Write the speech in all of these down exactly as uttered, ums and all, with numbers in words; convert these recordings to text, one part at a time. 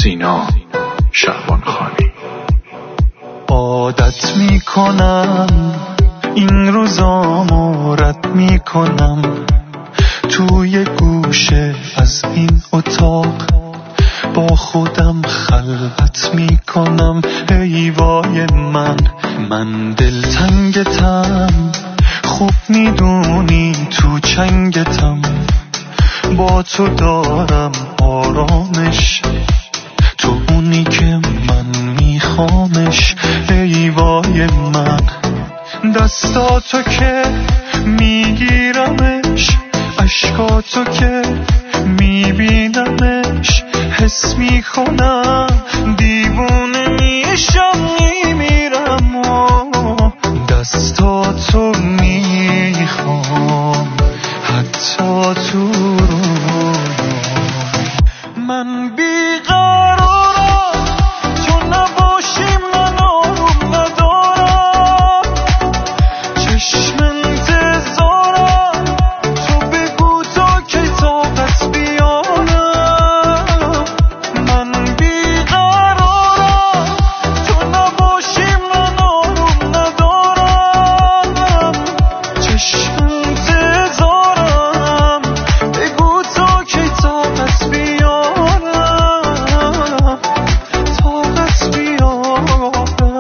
سینا شعبانخانی. عادت میکنم این روزامو رد میکنم، توی گوشه از این اتاق با خودم خلوت میکنم. ای وای من من دلتنگتم، خوب میدونی تو چنگتم، با تو دارم آرامش، تو اونی که من میخوامش. ای وای من دستاتو که میگیرمش، عشقاتو که میبینمش، حس میکنم دیوونه میشم میمیرم. دستاتو میخوام حتی تو رویام. من بیقرارم تو نباشی من آروم ندارم، چشم انتظارم تو بگو تا کی طاقت بیارم. من بیقرارم تو نباشی من آروم ندارم، چشم انتظارم بگو تا کی طاقت بیارم، طاقت بیارم.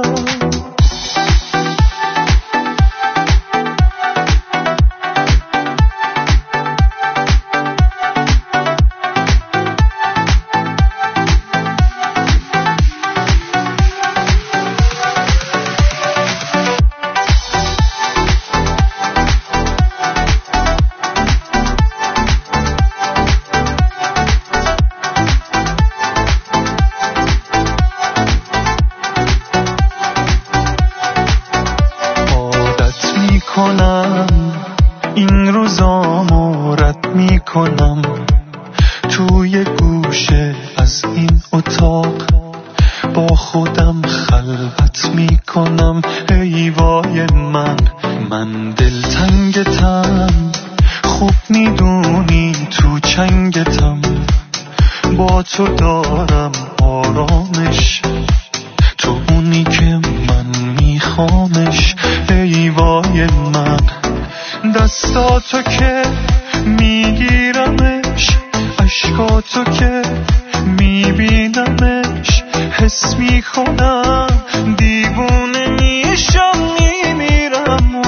عادت میکنم این روزامو رد میکنم، توی گوشه از این اتاق با خودم خلوت میکنم. ای وای من من دلتنگتم، خوب میدونی تو چنگتم، با تو دارم آرامش، تو اونی که من میخوامش. ای وای من دستاتو که میگیرمش، عشقاتو که میبینمش، حس میکنم دیوونه میشم میمیرم.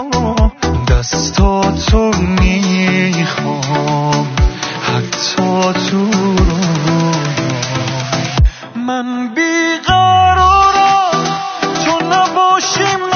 دستاتو میخوام حتی تو رویام. من بیقرارم تو نباشی